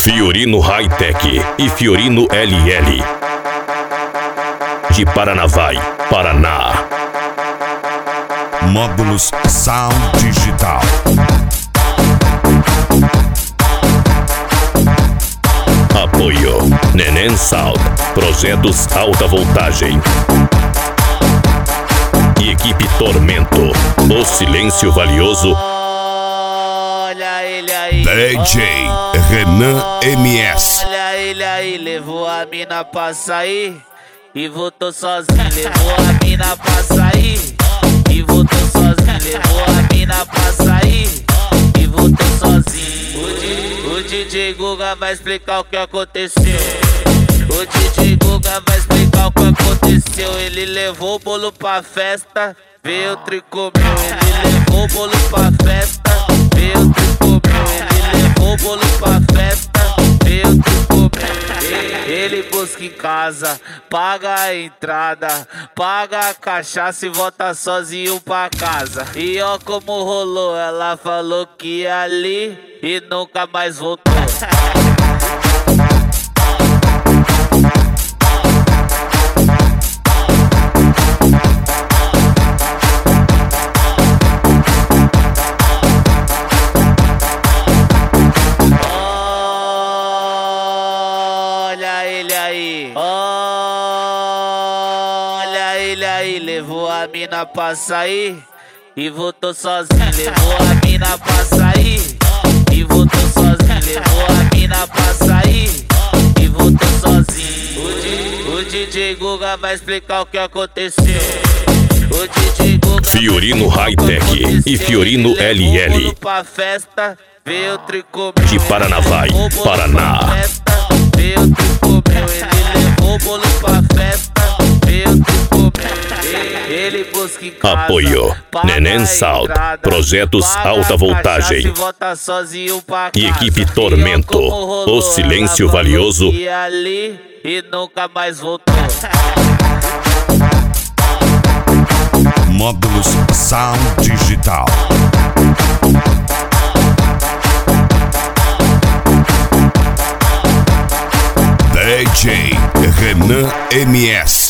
Fiorino Hightech e Fiorino LL de Paranavaí, Paraná. Módulos Sound Digital. Apoio Neném Sound, projetos alta voltagem. E equipe Tormento, o silêncio valioso. Olha ele aí, DJ Renan MS. olha ele aí, levou a mina pra sair e voltou sozinho. Levou a mina pra sair e voltou sozinho. Levou a mina pra sair e voltou sozinho. O DJ Guga vai explicar o que aconteceu. O DJ Guga vai explicar o que aconteceu. Ele levou o bolo pra festa, veio o tricô meu. Ele levou o bolo pra festa, veio o tricô meu. Ele levou o bolo pra festa, veio o tricô meu. Ele busca em casa, paga a entrada, paga a cachaça e volta sozinho pra casa. E ó como rolou, ela falou que ia ali e nunca mais voltou. Olha ele aí, olha ele aí, levou a mina pra sair e voltou sozinho. Levou a mina pra sair e voltou sozinho. Levou a mina pra sair e voltou sozinho. O DJ Guga vai explicar o que aconteceu. O DJ Guga Fiorino Hightech e Fiorino LL pra festa, veio o tricô de Paranavaí, Paraná. Veio o tricô meu, ele levou o bolo pra festa, veio o tricô meu. Ele busca em casa, Apoio Neném Sound, projetos alta voltagem. Volta sozinho pra casa. E equipe Tormento, o silêncio valioso. E ali e nunca mais voltou. Módulos Sound Digital. DJ Renan MS.